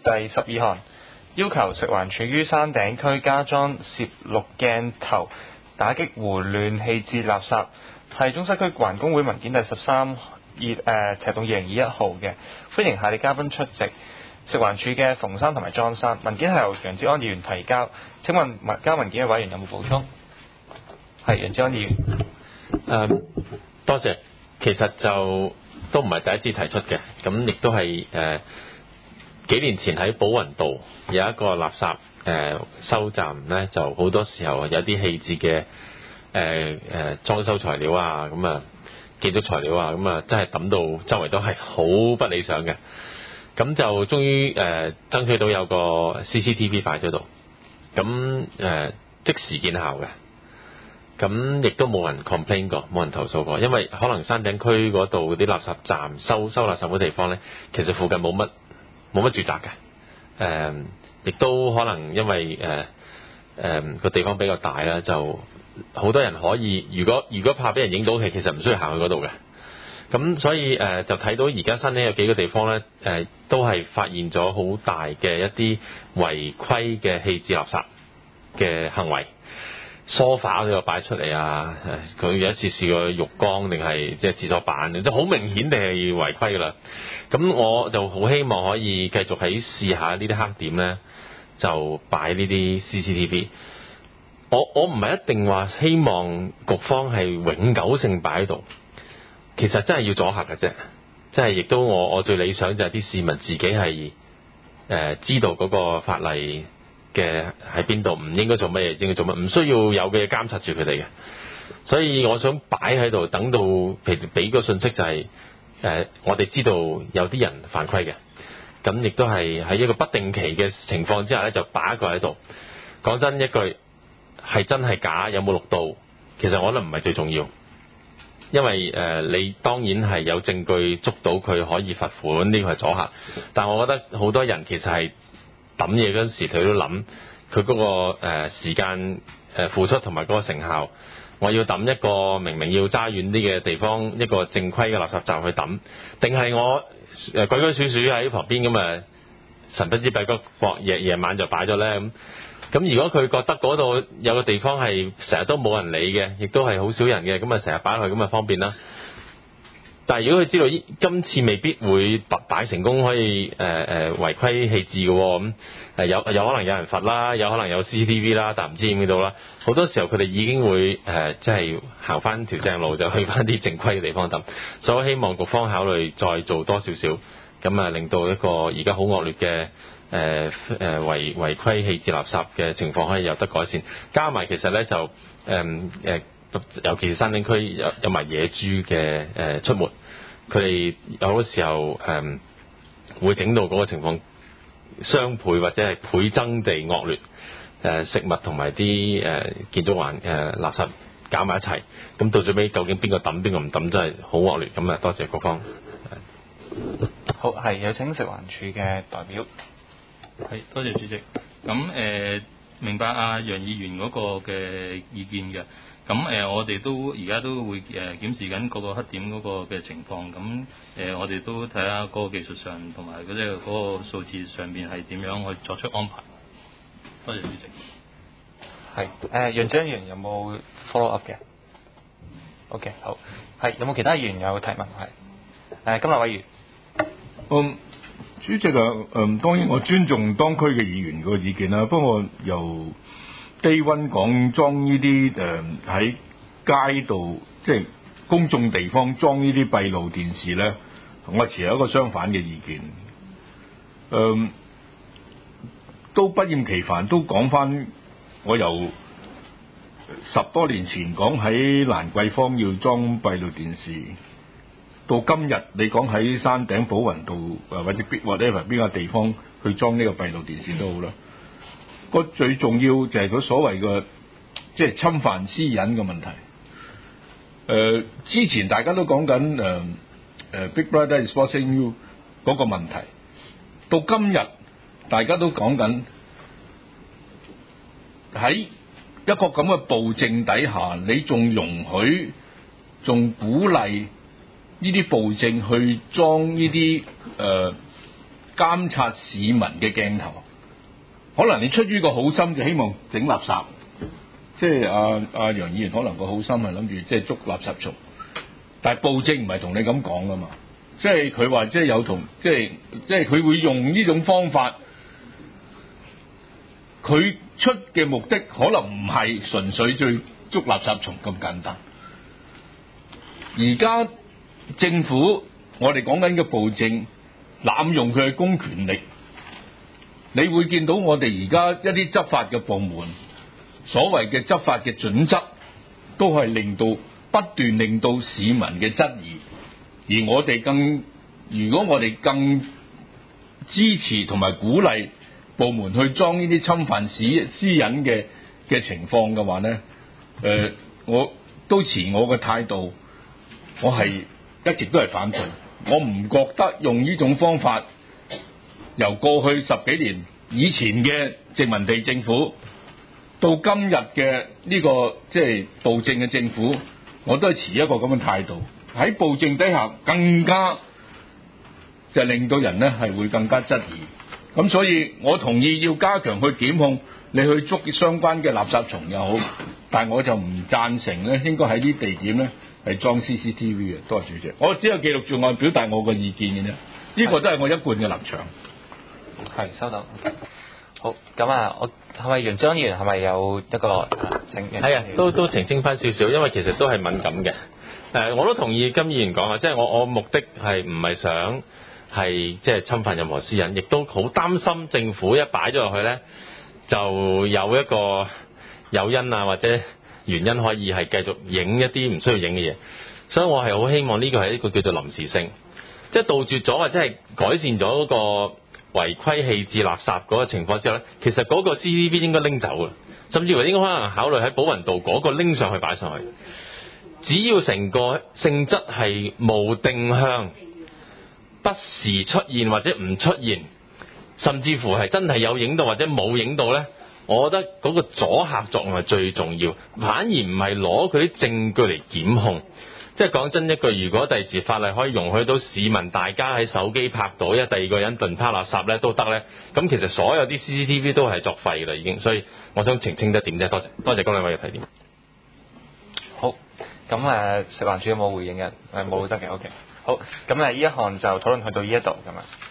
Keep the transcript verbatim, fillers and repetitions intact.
第十二項，要求食環署於山頂區加裝攝錄鏡頭，打擊胡亂棄置垃圾，係中西區環工會文件第十三二誒赤洞二零二一號嘅，歡迎下列嘉賓出席。食環署嘅馮生同埋莊生，文件係由楊哲安議員提交。請問文交文件嘅委員有冇補充？係楊哲安議員。 誒，多謝。其實就都唔係第一次提出嘅，咁亦都係誒、呃、幾年前喺寶雲道有一個垃圾誒、呃、收站呢，就好多時候有啲棄置嘅誒誒裝修材料啊，咁啊建築材料啊，咁啊真係抌到周圍都係好不理想嘅。咁就終於誒、呃、爭取到有個 C C T V 擺咗度，咁誒、呃、即時見效嘅，咁亦都冇人 complain 過，冇人投訴過，因為可能山頂區嗰度嗰啲垃圾站收收垃圾嘅地方呢，其實附近冇乜冇乜住宅嘅，誒、呃、亦都可能因為誒誒個地方比較大啦，就好多人可以，如果如果怕俾人影到，其實唔需要行去嗰度嘅。咁所以誒、呃、就睇到而家新呢有幾個地方呢，誒、呃、都係發現咗好大嘅一啲違規嘅棄置垃圾嘅行為，梳化都有擺出嚟啊！佢有一次試過浴缸定係即係廁所板，即係好明顯地係違規噶啦。咁我就好希望可以繼續喺試下呢啲黑點呢，就擺呢啲 C C T V。我我唔係一定話希望局方係永久性擺喺度。其實真係要阻嚇嘅啫，即係亦都我我最理想就係啲市民自己係誒、呃、知道嗰個法例嘅喺邊度，唔應該做乜嘢，應該做乜，唔需要有嘅嘢監察住佢哋嘅。所以我想擺喺度，等到譬如俾個信息就係、是、誒、呃、我哋知道有啲人犯規嘅，咁亦都係喺一個不定期嘅情況之下咧，就擺一個喺度。講真一句，係真係假，有冇錄到，其實我覺得唔係最重要。因為誒、呃，你當然係有證據捉到佢可以罰款，呢個係阻嚇。但我覺得好多人其實係抌嘢嗰陣時，佢都諗佢嗰個誒、呃、時間誒付出同埋嗰個成效。我要抌一個明明要揸遠啲嘅地方，一個正規嘅垃圾站去抌，定係我誒鬼鬼祟祟喺旁邊咁誒神不知鬼不覺夜夜晚就擺咗呢？咁。咁如果佢覺得嗰度有個地方係成日都冇人理嘅，亦都係好少人嘅，咁啊成日擺落去咁啊方便啦。但係如果佢知道今次未必會擺成功，可以誒誒、呃、違規棄置嘅，咁誒有有可能有人罰啦，有可能有 C C T V 啦，但唔知點到啦。好多時候佢哋已經會誒即係行翻條正路，就去翻啲正規嘅地方抌。所以我希望局方考慮再做多少少，咁啊令到一個而家好惡劣嘅。誒誒違違規棄置垃圾嘅情況可以有得改善，加埋其實咧就誒誒、呃，尤其是山頂區有有埋野豬嘅誒出沒，佢哋有好多時候誒、呃、會整到嗰個情況雙倍或者係倍增地惡劣，誒、呃、食物同埋啲誒建築環誒垃圾搞埋一齊，咁到最尾究竟邊個抌邊個唔抌，真係好惡劣。咁啊，多謝各方。 好，係有請食環署嘅代表。 係，多謝主席。咁誒、呃、明白阿、啊、楊議員嗰個嘅意見嘅。咁誒、呃、我哋都而家都會誒、呃、檢視緊嗰個黑點嗰個嘅情況。咁誒、呃、我哋都睇下嗰個技術上同埋嗰啲嗰個數字上邊係點樣去作出安排。多謝主席。 係誒楊哲安議員有冇 follow up 嘅 ？OK 好，係有冇其他議員有提問？係誒金立委員。 嗯。主席啊，嗯，當然我尊重當區嘅議員個意見啦。不過由低溫講裝呢啲誒喺街道，即係公眾地方裝呢啲閉路電視咧，我持有一個相反嘅意見。嗯，都不厭其煩，都講翻我由十多年前講喺蘭桂坊要裝閉路電視。到今日，你講喺山頂寶雲道誒或者 whatever 邊個地方去裝呢個閉路電視都好啦。個最重要就係佢所謂嘅即係侵犯私隱嘅問題。誒、呃，之前大家都講緊誒誒 Big Brother is watching you 嗰個問題，到今日大家都講緊喺一個咁嘅暴政底下，你仲容許、仲鼓勵呢啲暴政去裝呢啲誒監察市民嘅鏡頭。可能你出於個好心就希望整垃圾，即係阿阿楊議員可能個好心係諗住即係捉垃圾蟲，但係暴政唔係同你咁講噶嘛，即係佢話即係有同即係即係佢會用呢種方法，佢出嘅目的可能唔係純粹去捉垃圾蟲咁簡單。而家政府我哋講緊嘅暴政濫用佢嘅公權力。你會見到我哋而家一啲執法嘅部門，所謂嘅執法嘅準則，都係令到不斷令到市民嘅質疑。而我哋更，如果我哋更支持同埋鼓勵部門去裝呢啲侵犯私私隱嘅嘅情況嘅話咧，誒、呃，我都持我嘅態度，我係一直都係反對。我唔覺得用呢種方法。由過去十幾年以前嘅殖民地政府到今日嘅呢個即係暴政嘅政府，我都係持一個咁嘅態度。喺暴政底下，更加就令到人咧係會更加質疑。咁所以我同意要加強去檢控，你去捉相關嘅垃圾蟲又好，但係我就唔贊成咧，應該喺啲地點咧係裝 C C T V 嘅。多謝主席，我只有記錄住我表達我嘅意見嘅啫，呢、這個都係我一貫嘅立場。 係收到。好，咁啊，我係咪楊張議員係咪有一個澄清？ 係啊，都都澄清翻少少，因為其實都係敏感嘅。誒、呃，我都同意金議員講啊，即係我我目的係唔係想係即係侵犯任何私隱，亦都好擔心政府一擺咗落去咧，就有一個誘因啊或者原因可以係繼續影一啲唔需要影嘅嘢。所以我係好希望呢個係一個叫做臨時性，即係杜絕咗或者係改善咗嗰個違規棄置垃圾嗰個情況之後咧，其實嗰個 C C T V 應該拎走嘅，甚至乎應該可能考慮喺寶雲道嗰個拎上去擺上去。只要成個性質係無定向、不時出現或者唔出現，甚至乎係真係有影到或者冇影到咧，我覺得嗰個阻嚇作用係最重要，反而唔係攞佢啲證據嚟檢控。即係講真一句，如果第時法例可以容許到市民大家喺手機拍到一第二個人頓拋垃圾咧都得咧，咁其實所有啲 C C T V 都係作廢㗎啦已經。所以我想澄清一點啫，多謝多謝嗰兩位嘅提點。 好，咁誒食環署有冇回應嘅？誒冇得嘅 ，OK。好，咁誒呢一項就討論去到呢一度咁啊。